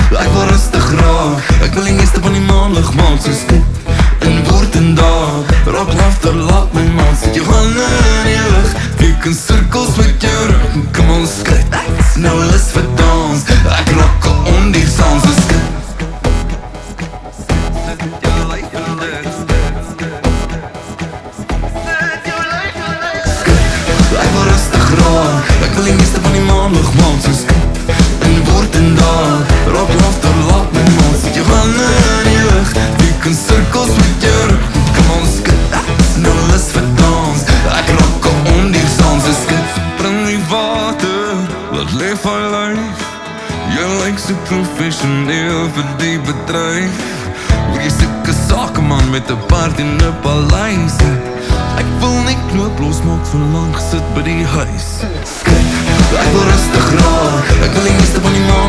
Ek wil rustig raak, ek wil die meeste van die maandag maak. So skip in woord en daad, raak laughter, laat my maat. Sit jou hande in die lucht, week in cirkels met jou rug. Kom ons skryt, nou lus vir dans. Ek raak al ondier saam. So skip ek wil rustig raak, ek wil die meeste van die maandag maak. So skip in woord en daad, raak laughter, laat my maat. Sit jou hande in die lucht, week in cirkels met jou rug. Kom ons skip, nou lus vir dans. Ek raak al ondier saam. So skip, bring die water, laat leef haar lyf. Jy lyk so professioneel vir die bedryf. Wil jy soeke sakeman met 'n paard en 'n paleis. Ek wil nie knoop losmaak so lang gesit by die huis. Skip, ek wil rustig raak, ek wil die meeste van die maand